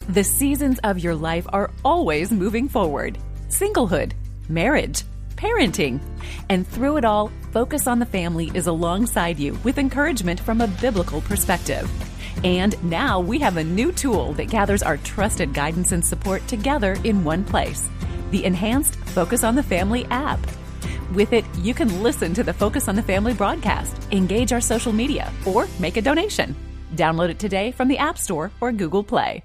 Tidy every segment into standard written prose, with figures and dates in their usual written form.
The seasons of your life are always moving forward. Singlehood, marriage, parenting. And through it all, Focus on the Family is alongside you with encouragement from a biblical perspective. And now we have a new tool that gathers our trusted guidance and support together in one place, the enhanced Focus on the Family app. With it, you can listen to the Focus on the Family broadcast, engage our social media, or make a donation. Download it today from the App Store or Google Play.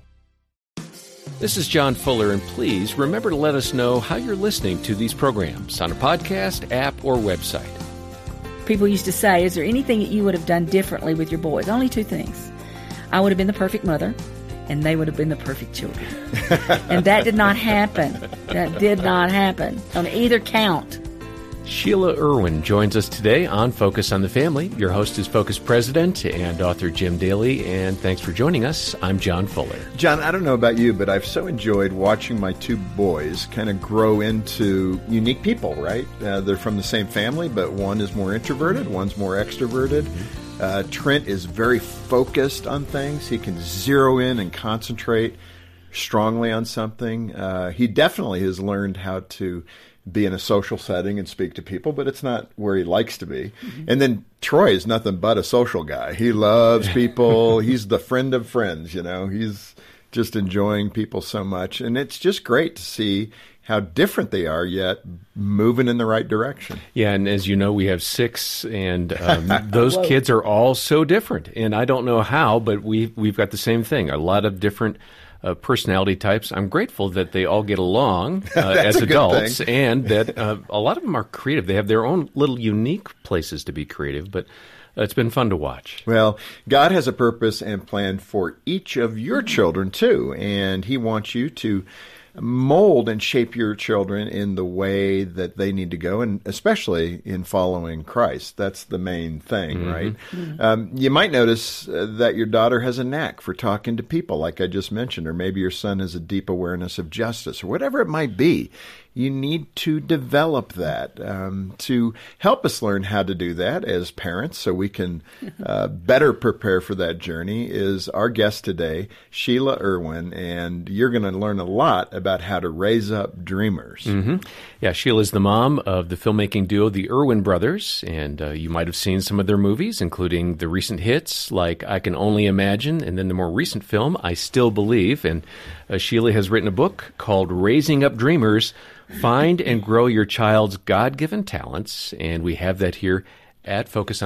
This is John Fuller, and please remember to let us know how you're listening to these programs on a podcast, app, or website. People used to say, is there anything that you would have done differently with your boys? Only two things. I would have been the perfect mother, and they would have been the perfect children. And that did not happen. That did not happen on either count. Sheila Irwin joins us today on Focus on the Family. Your host is Focus President and author Jim Daly, and thanks for joining us. I'm John Fuller. John, I don't know about you, but I've so enjoyed watching my two boys kind of grow into unique people, right? They're from the same family, but one is more introverted, one's more extroverted. Trent is very focused on things. He can zero in and concentrate strongly on something. He definitely has learned how to be in a social setting and speak to people, but it's not where he likes to be. Mm-hmm. And then Troy is nothing but a social guy. He loves people. He's the friend of friends, you know. He's just enjoying people so much. And it's just great to see how different they are, yet moving in the right direction. Yeah, and as you know, we have 6, and those kids are all so different. And I don't know how, but we've got the same thing, a lot of different personality types. I'm grateful that they all get along as adults, and that a lot of them are creative. They have their own little unique places to be creative, but it's been fun to watch. Well, God has a purpose and plan for each of your children, too, and He wants you to mold and shape your children in the way that they need to go, and especially in following Christ. That's the main thing, right? Mm-hmm. You might notice that your daughter has a knack for talking to people, like I just mentioned, or maybe your son has a deep awareness of justice, or whatever it might be. You need to develop that to help us learn how to do that as parents so we can better prepare for that journey is our guest today, Sheila Irwin, and you're going to learn a lot about how to raise up dreamers. Mm-hmm. Yeah, Sheila's the mom of the filmmaking duo, the Irwin Brothers, and you might have seen some of their movies, including the recent hits like I Can Only Imagine, and then the more recent film, I Still Believe. And Sheila has written a book called Raising Up Dreamers, Find and Grow Your Child's God-Given Talents, and we have that here at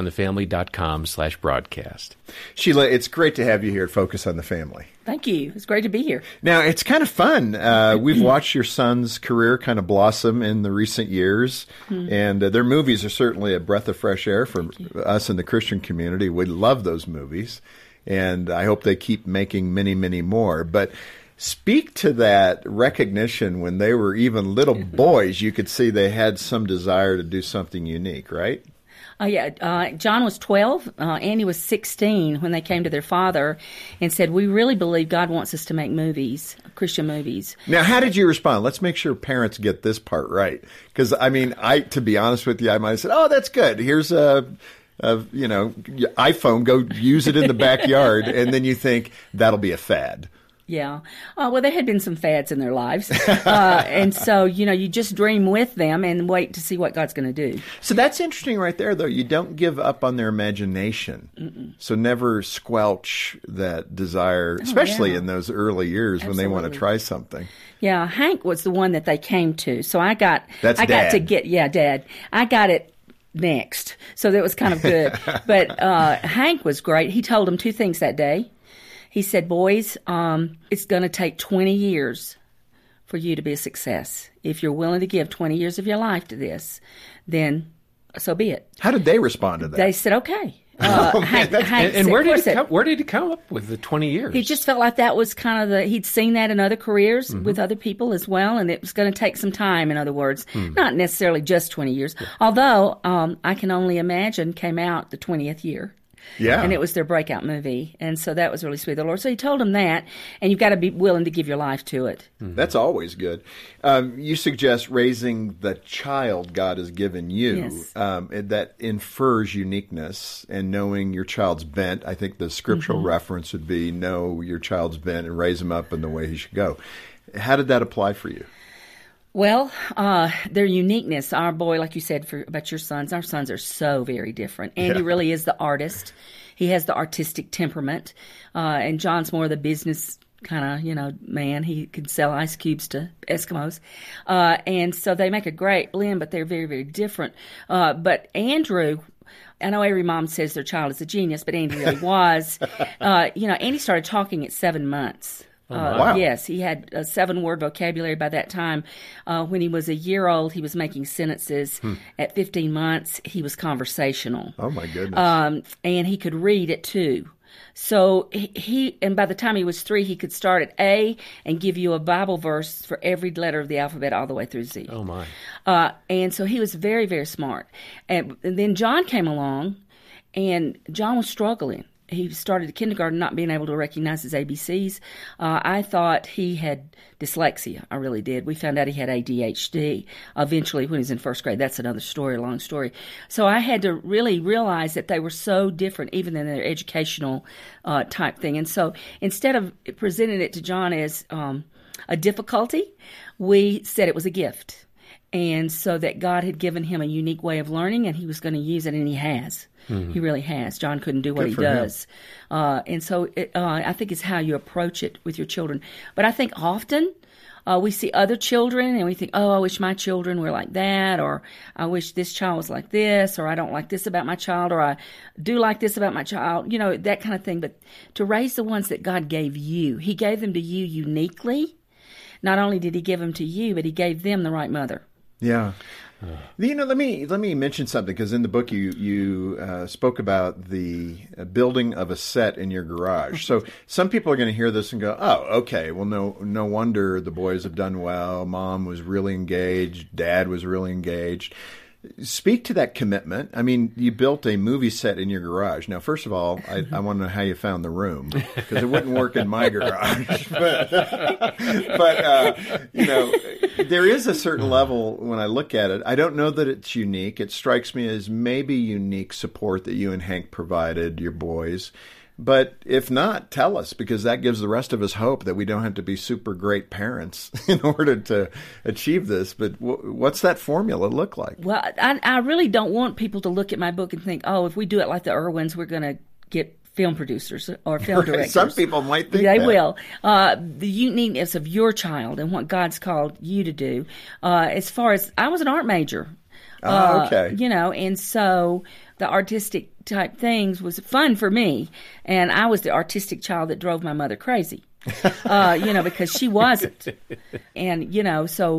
focusonthefamily.com/broadcast. Sheila, it's great to have you here at Focus on the Family. Thank you. It's great to be here. Now, it's kind of fun. We've watched your son's career kind of blossom in the recent years, and their movies are certainly a breath of fresh air for us in the Christian community. We love those movies, and I hope they keep making many, many more. But speak to that recognition when they were even little boys. You could see they had some desire to do something unique, right? John was 12. Andy was 16 when they came to their father and said, we really believe God wants us to make movies, Christian movies. Now, how did you respond? Let's make sure parents get this part right. Because, I mean, to be honest with you, I might have said, oh, that's good. Here's iPhone, go use it in the backyard. And then you think that'll be a fad. Yeah. Well, there had been some fads in their lives. And so, you just dream with them and wait to see what God's going to do. So that's interesting right there, though. You don't give up on their imagination. Mm-mm. So never squelch that desire, especially in those early years when they want to try something. Yeah. Hank was the one that they came to. So Dad. Dad. I got it next. So that was kind of good. But Hank was great. He told them 2 things that day. He said, boys, it's going to take 20 years for you to be a success. If you're willing to give 20 years of your life to this, then so be it. How did they respond to that? They said, okay. Hank where did he come up with the 20 years? He just felt like that was kind of he'd seen that in other careers with other people as well, and it was going to take some time, in other words. Not necessarily just 20 years. Yeah. Although, I Can Only Imagine came out the 20th year. Yeah. And it was their breakout movie. And so that was really sweet of the Lord. So he told them that, and you've got to be willing to give your life to it. That's always good. You suggest raising the child God has given you. Yes. That infers uniqueness and knowing your child's bent. I think the scriptural reference would be know your child's bent and raise him up in the way he should go. How did that apply for you? Well, their uniqueness, our boy, like you said about your sons, our sons are so very different. Andy really is the artist. He has the artistic temperament. And John's more the business kind of, man. He can sell ice cubes to Eskimos. And so they make a great blend, but they're very, very different. But Andrew, I know every mom says their child is a genius, but Andy really was. Andy started talking at 7 months. Wow. Yes, he had a 7-word vocabulary by that time. When he was a year old, he was making sentences. At 15 months, he was conversational. Oh, my goodness. And he could read at 2. So and by the time he was 3, he could start at A and give you a Bible verse for every letter of the alphabet all the way through Z. Oh, my. And so he was very, very smart. And then John came along, and John was struggling. He started kindergarten not being able to recognize his ABCs. I thought he had dyslexia. I really did. We found out he had ADHD eventually when he was in 1st grade. That's another story, a long story. So I had to really realize that they were so different, even in their educational type thing. And so instead of presenting it to John as a difficulty, we said it was a gift. And so that God had given him a unique way of learning, and he was going to use it, and he has. He really has. John couldn't do what he does. And so I think it's how you approach it with your children. But I think often we see other children and we think, oh, I wish my children were like that, or I wish this child was like this, or I don't like this about my child, or I do like this about my child, that kind of thing. But to raise the ones that God gave you, he gave them to you uniquely. Not only did he give them to you, but he gave them the right mother. Yeah. Let me mention something, because in the book you spoke about the building of a set in your garage. So some people are going to hear this and go, "Oh, okay. Well, no wonder the boys have done well. Mom was really engaged. Dad was really engaged." Speak to that commitment. I mean, you built a movie set in your garage. Now, first of all, I want to know how you found the room, because it wouldn't work in my garage. But there is a certain level when I look at it. I don't know that it's unique. It strikes me as maybe unique support that you and Hank provided your boys. But if not, tell us, because that gives the rest of us hope that we don't have to be super great parents in order to achieve this. But what's that formula look like? Well, I really don't want people to look at my book and think, oh, if we do it like the Irwins, we're going to get film producers or film directors. Some people might think they that. Will. The uniqueness of your child and what God's called you to do. As far as, I was an art major. Okay. And so the artistic type things was fun for me. And I was the artistic child that drove my mother crazy, because she wasn't. And, so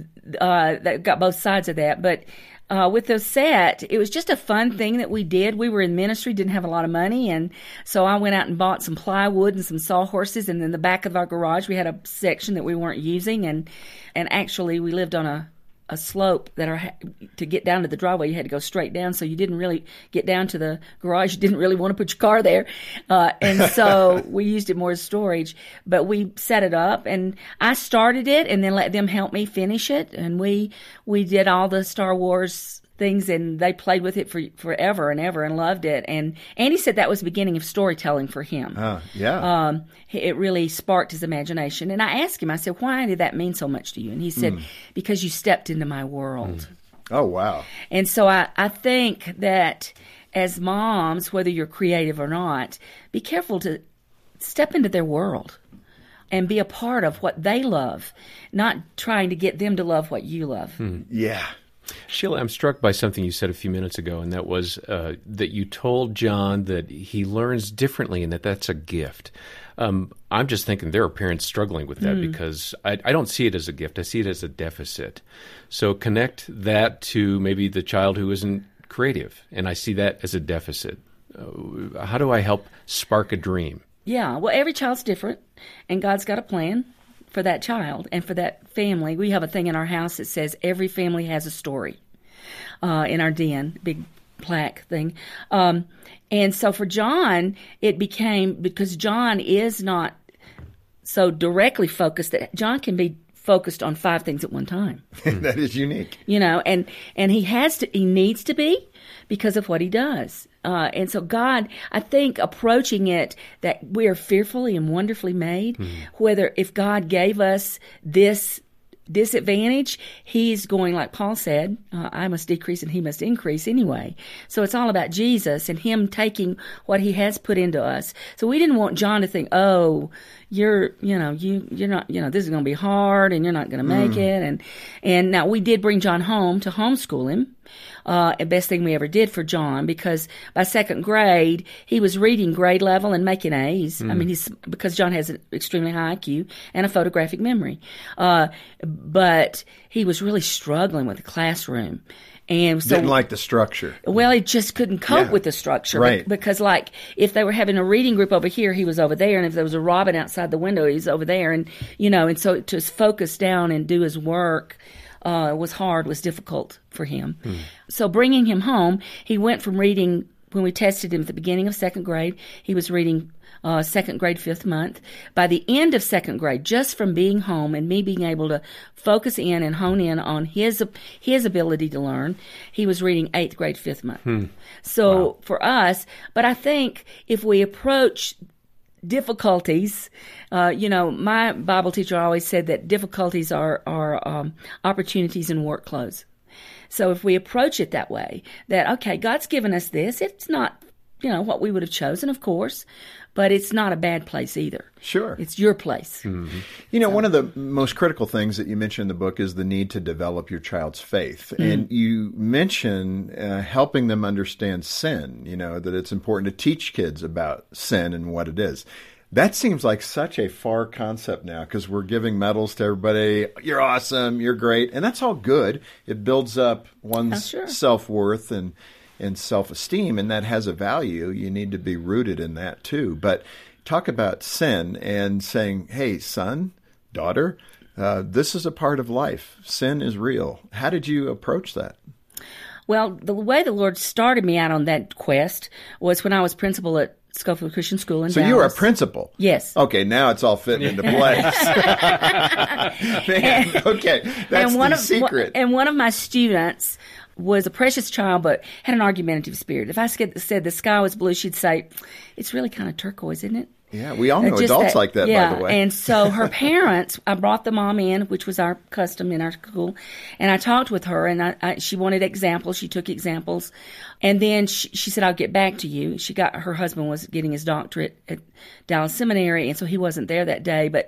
that got both sides of that. But with the set, it was just a fun thing that we did. We were in ministry, didn't have a lot of money. And so I went out and bought some plywood and some sawhorses. And in the back of our garage, we had a section that we weren't using. And actually, we lived on a slope to get down to the driveway, you had to go straight down, so you didn't really get down to the garage. You didn't really want to put your car there. And so we used it more as storage. But we set it up, and I started it and then let them help me finish it. And we did all the Star Wars things, and they played with it for forever and ever and loved it. And Andy said that was the beginning of storytelling for him. Yeah. It really sparked his imagination. And I asked him, I said, why did that mean so much to you? And he said, because you stepped into my world. Oh, wow. And so I think that as moms, whether you're creative or not, be careful to step into their world and be a part of what they love, not trying to get them to love what you love. Yeah. Sheila, I'm struck by something you said a few minutes ago, and that was that you told John that he learns differently and that's a gift. I'm just thinking there are parents struggling with that because I don't see it as a gift. I see it as a deficit. So connect that to maybe the child who isn't creative, and I see that as a deficit. How do I help spark a dream? Yeah, well, every child's different, and God's got a plan for that child and for that family. We have a thing in our house that says every family has a story. In our den, big plaque thing. And so for John, it became, because John is not so directly focused, that John can be focused on 5 things at one time. That is unique. And he needs to be, because of what he does. And so God, I think, approaching it that we are fearfully and wonderfully made, whether if God gave us this disadvantage, he's going, like Paul said, I must decrease and he must increase anyway. So it's all about Jesus and him taking what he has put into us. So we didn't want John to think, oh, you're not, this is going to be hard and you're not going to make it. And now we did bring John home to homeschool him. The best thing we ever did for John, because by 2nd grade, he was reading grade level and making A's. I mean, because John has an extremely high IQ and a photographic memory. But he was really struggling with the classroom. And so, didn't like the structure. Well, he just couldn't cope with the structure. Right. Because, like, if they were having a reading group over here, he was over there. And if there was a robin outside the window, he was over there. And, and so to focus down and do his work was difficult for him. So bringing him home, he went from reading, when we tested him at the beginning of 2nd grade, he was reading 2nd grade 5th month. By the end of 2nd grade, just from being home and me being able to focus in and hone in on his ability to learn, he was reading 8th grade 5th month. So for us, but I think if we approach difficulties, my Bible teacher always said that difficulties are opportunities in work clothes. So if we approach it that way, that, okay, God's given us this. It's not, what we would have chosen, of course, but it's not a bad place either. Sure. It's your place. Mm-hmm. One of the most critical things that you mention in the book is the need to develop your child's faith. And you mention helping them understand sin, that it's important to teach kids about sin and what it is. That seems like such a far concept now, because we're giving medals to everybody. You're awesome. You're great. And that's all good. It builds up one's self-worth and self-esteem, and that has a value. You need to be rooted in that too. But talk about sin and saying, hey, son, daughter, this is a part of life. Sin is real. How did you approach that? Well, the way the Lord started me out on that quest was when I was principal at Schofield Christian School in Dallas. So you were a principal? Yes. Okay, now it's all fitting into place. Man, okay, that's the secret. And one of my students was a precious child, but had an argumentative spirit. If I said the sky was blue, she'd say, it's really kind of turquoise, isn't it? Yeah, we all know adults like that, by the way. And so her parents, I brought the mom in, which was our custom in our school, and I talked with her, and she wanted examples. She took examples. And then she said, I'll get back to you. Her husband was getting his doctorate at Dallas Seminary, and so he wasn't there that day. But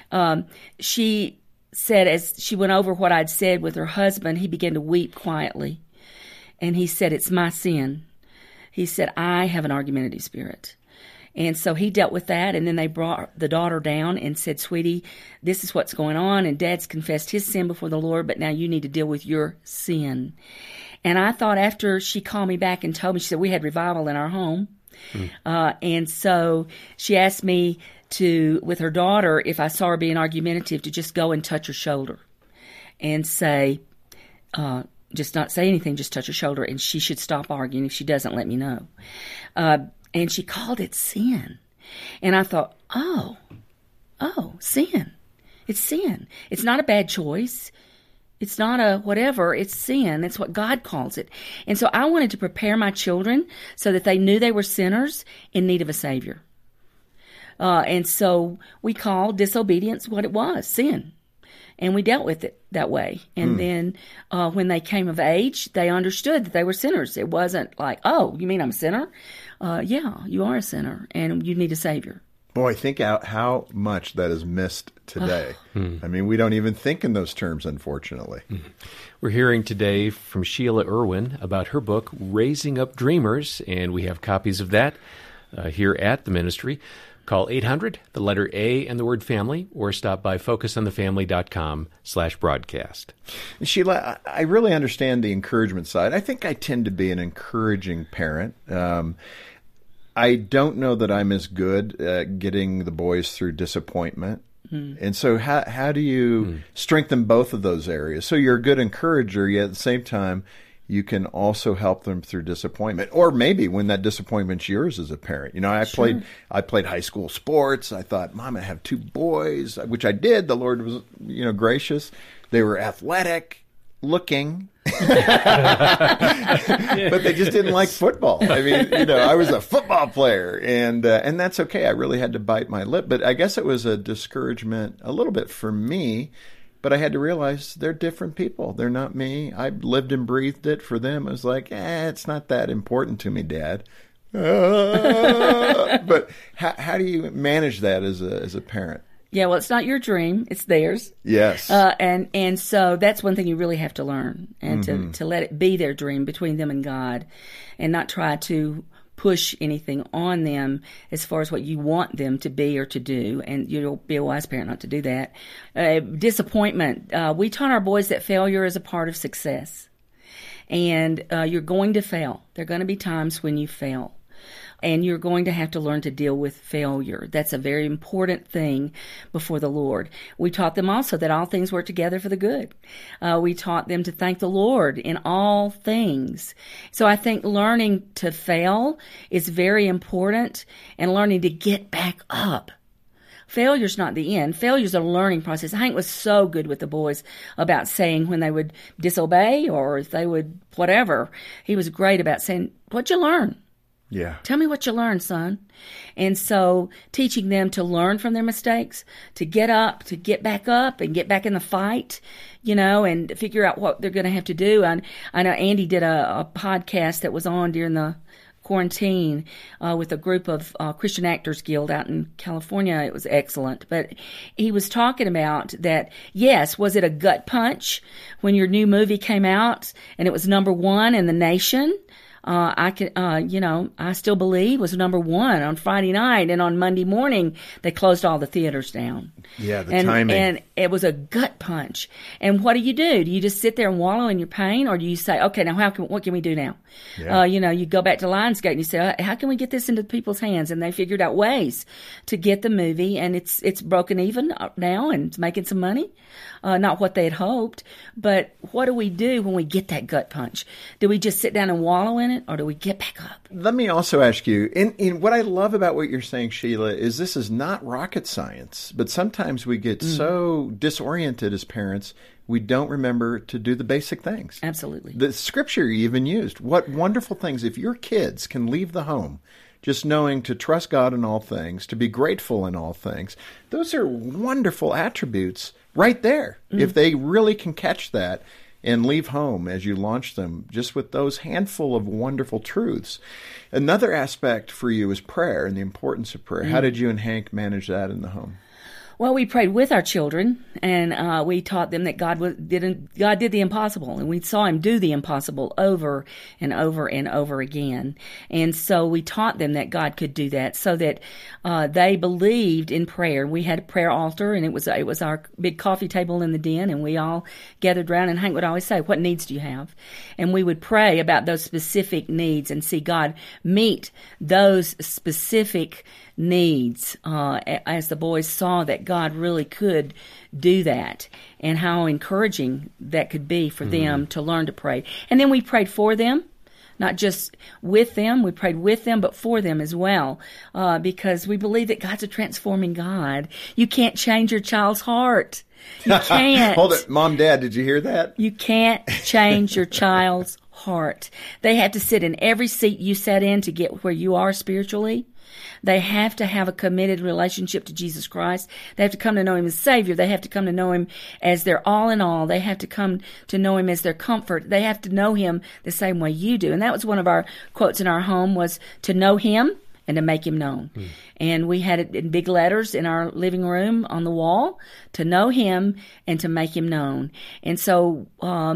she said, as she went over what I'd said with her husband, he began to weep quietly. And he said, it's my sin. He said, I have an argumentative spirit. And so he dealt with that, and then they brought the daughter down and said, sweetie, this is what's going on, and Dad's confessed his sin before the Lord, but now you need to deal with your sin. And I thought, after she called me back and told me, she said, we had revival in our home. And so she asked me to, with her daughter, if I saw her being argumentative, to just go and touch her shoulder and say, just not say anything, just touch her shoulder, and she should stop arguing if she doesn't let me know. And she called it sin. And I thought, oh, sin. It's sin. It's not a bad choice. It's not a whatever. It's sin. It's what God calls it. And so I wanted to prepare my children so that they knew they were sinners in need of a Savior. And so we called disobedience what it was, sin. And we dealt with it that way. And then when they came of age, they understood that they were sinners. It wasn't like, oh, you mean I'm a sinner? Yeah, you are a sinner, and you need a Savior. Boy, think out how much that is missed today. I mean, we don't even think in those terms, unfortunately. We're hearing today from Sheila Irwin about her book, Raising Up Dreamers, and we have copies of that here at the ministry. Call 800, the letter A and the word family, or stop by focusonthefamily.com/broadcast. Sheila, I really understand the encouragement side. I think I tend to be an encouraging parent. I don't know that I'm as good at getting the boys through disappointment. And so how do you strengthen both of those areas? So you're a good encourager, yet at the same time, you can also help them through disappointment, or maybe when that disappointment's yours as a parent. I played high school sports. I thought, Mom, I have 2 boys, which I did. The Lord was, gracious. They were athletic looking, but they just didn't like football. I mean, I was a football player, and that's okay. I really had to bite my lip, but I guess it was a discouragement a little bit for me. But I had to realize they're different people. They're not me. I lived and breathed it. For them, it was like, it's not that important to me, Dad. But how do you manage that as a parent? Yeah, well, it's not your dream; it's theirs. Yes, and so that's one thing you really have to learn, and to let it be their dream between them and God, and not try to push anything on them as far as what you want them to be or to do, and you'll be a wise parent not to do that. Disappointment. We taught our boys that failure is a part of success, and you're going to fail. There are going to be times when you fail, and you're going to have to learn to deal with failure. That's a very important thing before the Lord. We taught them also that all things work together for the good. We taught them to thank the Lord in all things. So I think learning to fail is very important, and learning to get back up. Failure's not the end. Failure's a learning process. Hank was so good with the boys about saying when they would disobey or if they would whatever. He was great about saying, "What'd you learn? Yeah. Tell me what you learned, son." And so teaching them to learn from their mistakes, to get up, to get back up and get back in the fight, and figure out what they're going to have to do. And I know Andy did a podcast that was on during the quarantine with a group of Christian Actors Guild out in California. It was excellent. But he was talking about that, yes, was it a gut punch when your new movie came out and it was #1 in the nation? I still believe was #1 on Friday night, and on Monday morning they closed all the theaters down. Yeah, the timing. And it was a gut punch. And what do? Do you just sit there and wallow in your pain, or do you say, okay, now what can we do now? Yeah. You go back to Lionsgate and you say, how can we get this into people's hands? And they figured out ways to get the movie, and it's broken even now and it's making some money. Not what they had hoped, but what do we do when we get that gut punch? Do we just sit down and wallow in it, or do we get back up? Let me also ask you, in what I love about what you're saying, Sheila, is this is not rocket science, but sometimes we get so disoriented as parents, we don't remember to do the basic things. Absolutely. The scripture you even used. What wonderful things. If your kids can leave the home just knowing to trust God in all things, to be grateful in all things, those are wonderful attributes right there. If they really can catch that and leave home as you launch them just with those handful of wonderful truths. Another aspect for you is prayer and the importance of prayer. How did you and Hank manage that in the home? Well, we prayed with our children, and we taught them that God did the impossible, and we saw Him do the impossible over and over and over again. And so we taught them that God could do that, so that they believed in prayer. We had a prayer altar, and it was our big coffee table in the den, and we all gathered around. And Hank would always say, "What needs do you have?" And we would pray about those specific needs and see God meet those specific needs as the boys saw that God really could do that, and how encouraging that could be for them to learn to pray. And then we prayed for them, not just with them. We prayed with them, but for them as well, because we believe that God's a transforming God. You can't change your child's heart. You can't. Hold it. Mom, Dad, did you hear that? You can't change your child's heart. They have to sit in every seat you sat in to get where you are spiritually. They have to have a committed relationship to Jesus Christ. They have to come to know Him as Savior. They have to come to know Him as their all in all. They have to come to know Him as their comfort. They have to know Him the same way you do. And that was one of our quotes in our home, was to know Him and to make Him known. And we had it in big letters in our living room on the wall, to know Him and to make Him known. And so,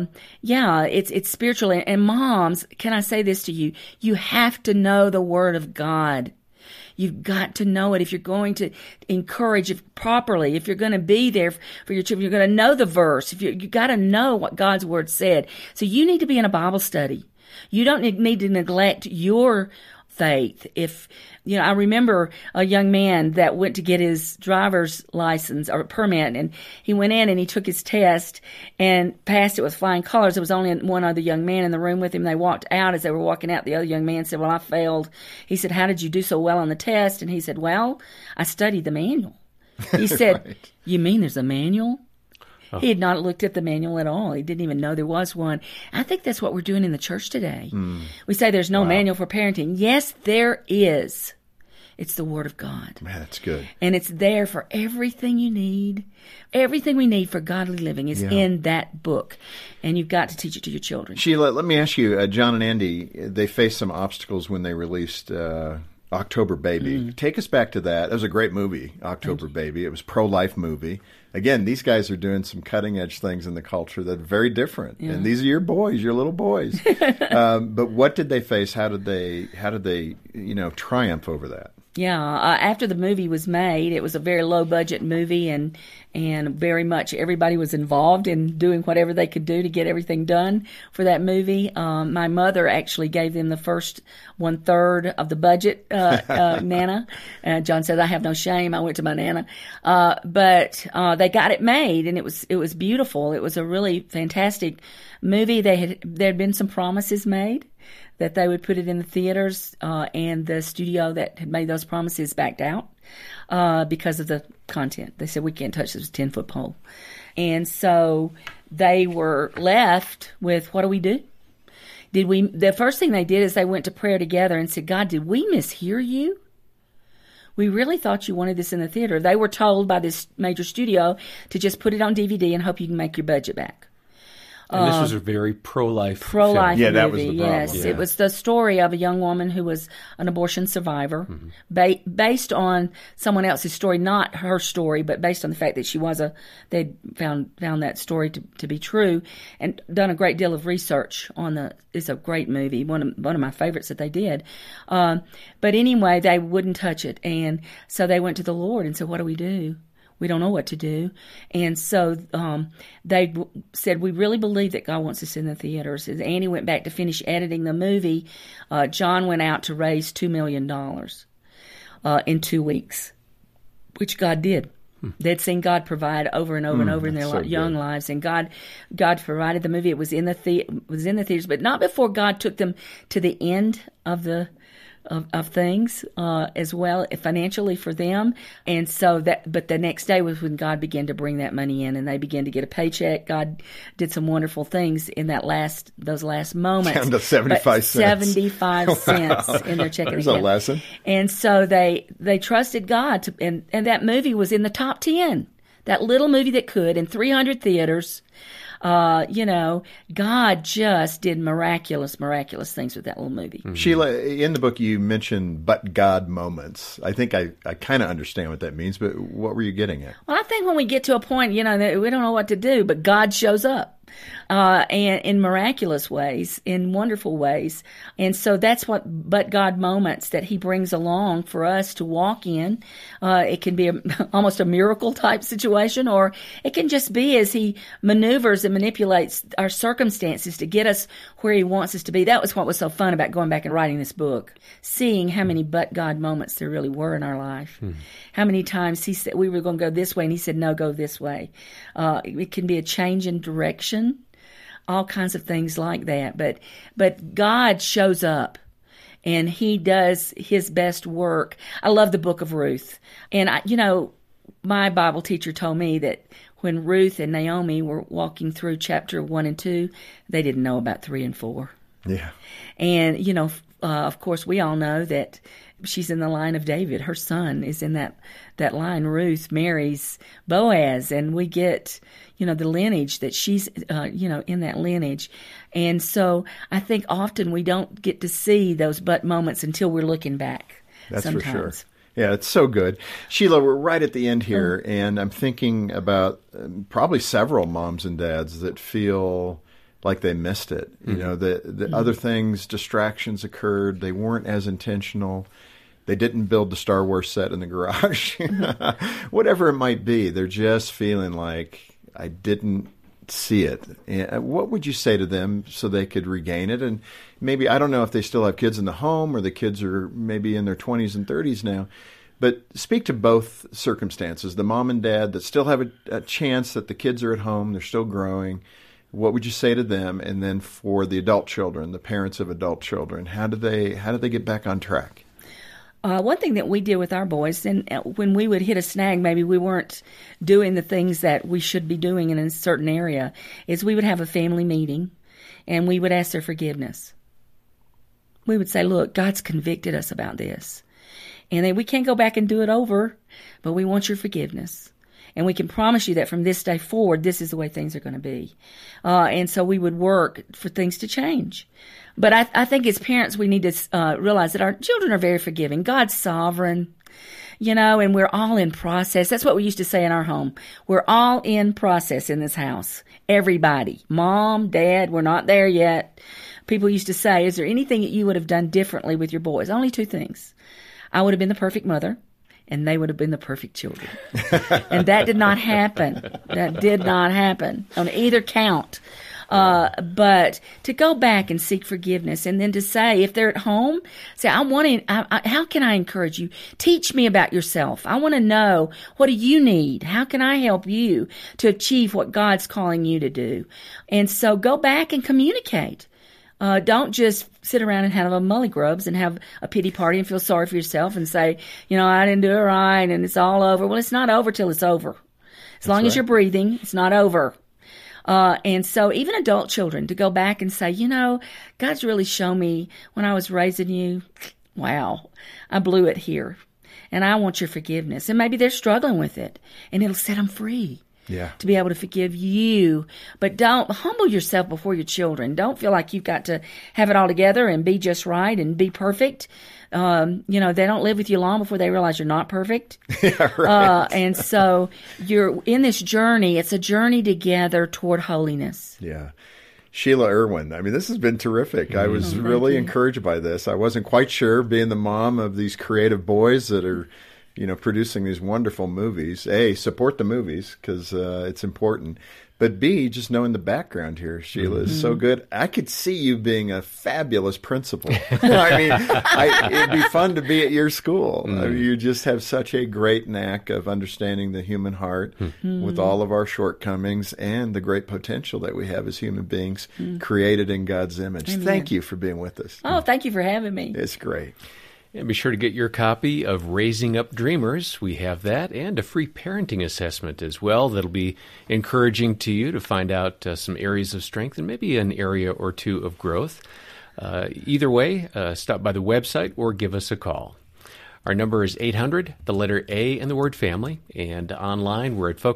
it's spiritual. And moms, can I say this to you? You have to know the Word of God. You've got to know it if you're going to encourage it properly, if you're going to be there for your children. You're going to know the verse. You got to know what God's Word said. So you need to be in a Bible study. You don't need to neglect your faith. If, I remember a young man that went to get his driver's license or permit, and he went in and he took his test and passed it with flying colors. There was only one other young man in the room with him. They walked out. As they were walking out, the other young man said, "Well, I failed." He said, "How did you do so well on the test?" And he said, "Well, I studied the manual." He said, right. "You mean there's a manual?" Oh. He had not looked at the manual at all. He didn't even know there was one. I think that's what we're doing in the church today. We say there's no manual for parenting. Yes, there is. It's the Word of God. Man, that's good. And it's there for everything you need. Everything we need for godly living is in that book. And you've got to teach it to your children. Sheila, let me ask you, John and Andy, they faced some obstacles when they released October Baby. Take us back to that. That was a great movie, October Baby. It was a pro-life movie. Again, these guys are doing some cutting-edge things in the culture that are very different. Yeah. And these are your boys, your little boys. But what did they face? How did they triumph over that? Yeah, after the movie was made, it was a very low-budget movie, and very much everybody was involved in doing whatever they could do to get everything done for that movie. My mother actually gave them the first 1/3 of the budget, Nana. John said, "I have no shame. I went to my Nana." But they got it made, and it was beautiful. It was a really fantastic movie. There had been some promises made that they would put it in the theaters, and the studio that had made those promises backed out because of the content. They said, "We can't touch this 10-foot pole." And so they were left with, what do we do? The first thing they did is they went to prayer together and said, "God, did we mishear you? We really thought you wanted this in the theater." They were told by this major studio to just put it on DVD and hope you can make your budget back. And this was a very pro-life film. Yeah, movie, that was the problem. Yes, yeah. It was the story of a young woman who was an abortion survivor, based on someone else's story, not her story, but based on the fact that they'd found that story to be true, and done a great deal of research on it's a great movie, one of my favorites that they did. But anyway, they wouldn't touch it, and so they went to the Lord and said, "What do we do? We don't know what to do." And so they said, "We really believe that God wants us in the theaters." As Annie went back to finish editing the movie, John went out to raise $2 million in 2 weeks, which God did. They'd seen God provide over and over and over in their young lives, and God provided the movie. It was in the theaters, but not before God took them to the end of things as well, financially for them. And so but the next day was when God began to bring that money in, and they began to get a paycheck. God did some wonderful things in those last moments. Down to 75 cents. 75 cents in their checking account. There's a lesson. And so they trusted God, and that movie was in the top 10. That little movie that could, in 300 theaters. God just did miraculous things with that little movie. Mm-hmm. Sheila, in the book you mentioned "but God" moments. I think I kind of understand what that means, but what were you getting at? Well, I think when we get to a point, that we don't know what to do, but God shows up. And in miraculous ways, in wonderful ways. And so that's what "but God" moments that he brings along for us to walk in. It can be almost a miracle type situation, or it can just be as he maneuvers and manipulates our circumstances to get us where he wants us to be. That was what was so fun about going back and writing this book, seeing how many "but God" moments there really were in our life. How many times he said we were going to go this way, and he said, "No, go this way." It can be a change in direction. All kinds of things like that. But God shows up, and he does his best work. I love the book of Ruth. And, my Bible teacher told me that when Ruth and Naomi were walking through chapter 1 and 2, they didn't know about 3 and 4. Yeah. And, of course, we all know that she's in the line of David. Her son is in that line. Ruth marries Boaz, and we get, the lineage that she's, in that lineage. And so I think often we don't get to see those "but" moments until we're looking back. That's sometimes. For sure. Yeah, it's so good. Sheila, we're right at the end here, and I'm thinking about probably several moms and dads that feel like they missed it. The other things, distractions occurred. They weren't as intentional. They didn't build the Star Wars set in the garage. Whatever it might be, they're just feeling like I didn't see it. What would you say to them so they could regain it? And maybe, I don't know if they still have kids in the home or the kids are maybe in their 20s and 30s now, but speak to both circumstances, the mom and dad that still have a chance that the kids are at home, they're still growing. What would you say to them? And then for the adult children, the parents of adult children, how do they get back on track? One thing that we did with our boys, and when we would hit a snag, maybe we weren't doing the things that we should be doing in a certain area, is we would have a family meeting, and we would ask their forgiveness. We would say, look, God's convicted us about this. And then we can't go back and do it over, but we want your forgiveness. And we can promise you that from this day forward, this is the way things are going to be. And so we would work for things to change. But I think as parents, we need to realize that our children are very forgiving. God's sovereign, and we're all in process. That's what we used to say in our home. We're all in process in this house. Everybody. Mom, Dad, we're not there yet. People used to say, is there anything that you would have done differently with your boys? Only two things. I would have been the perfect mother, and they would have been the perfect children. And that did not happen. That did not happen on either count. But to go back and seek forgiveness, and then to say, if they're at home, say, how can I encourage you? Teach me about yourself. I want to know, what do you need? How can I help you to achieve what God's calling you to do? And so go back and communicate. Don't just sit around and have a mullygrubs and have a pity party and feel sorry for yourself and say, I didn't do it right and it's all over. Well, it's not over till it's over. As long as you're breathing, it's not over. And so even adult children, to go back and say, God's really shown me when I was raising you, wow, I blew it here. And I want your forgiveness. And maybe they're struggling with it, and it'll set them free. Yeah. To be able to forgive you. But don't humble yourself before your children. Don't feel like you've got to have it all together and be just right and be perfect. They don't live with you long before they realize you're not perfect. Yeah, right. And so you're in this journey. It's a journey together toward holiness. Yeah. Sheila Irwin, this has been terrific. I was really encouraged by this. I wasn't quite sure, being the mom of these creative boys that are producing these wonderful movies. A, support the movies because it's important. But B, just knowing the background here, Sheila, is so good. I could see you being a fabulous principal. It'd be fun to be at your school. You just have such a great knack of understanding the human heart with all of our shortcomings and the great potential that we have as human beings created in God's image. Amen. Thank you for being with us. Oh, thank you for having me. It's great. And be sure to get your copy of Raising Up Dreamers. We have that, and a free parenting assessment as well that'll be encouraging to you to find out some areas of strength and maybe an area or two of growth. Either way, stop by the website or give us a call. Our number is 800, the letter A and the word family, and online we're at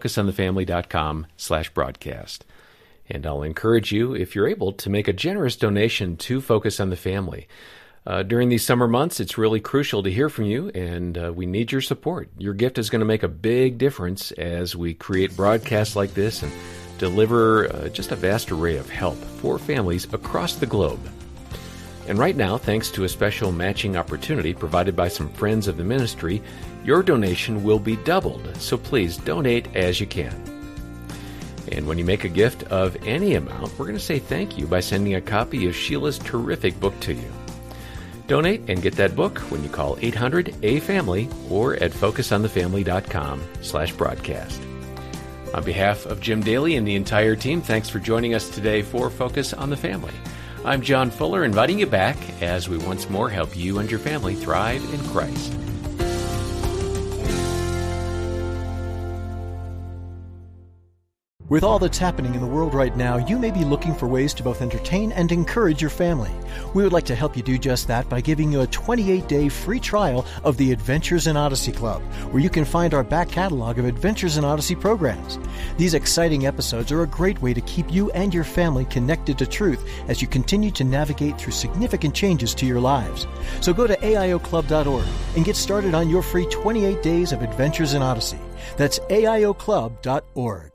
focusonthefamily.com/broadcast. And I'll encourage you, if you're able, to make a generous donation to Focus on the Family. During these summer months, it's really crucial to hear from you, and we need your support. Your gift is going to make a big difference as we create broadcasts like this and deliver just a vast array of help for families across the globe. And right now, thanks to a special matching opportunity provided by some friends of the ministry, your donation will be doubled, so please donate as you can. And when you make a gift of any amount, we're going to say thank you by sending a copy of Sheila's terrific book to you. Donate and get that book when you call 800-A-FAMILY or at focusonthefamily.com/broadcast. On behalf of Jim Daly and the entire team, thanks for joining us today for Focus on the Family. I'm John Fuller, inviting you back as we once more help you and your family thrive in Christ. With all that's happening in the world right now, you may be looking for ways to both entertain and encourage your family. We would like to help you do just that by giving you a 28-day free trial of the Adventures in Odyssey Club, where you can find our back catalog of Adventures in Odyssey programs. These exciting episodes are a great way to keep you and your family connected to truth as you continue to navigate through significant changes to your lives. So go to aioclub.org and get started on your free 28 days of Adventures in Odyssey. That's aioclub.org.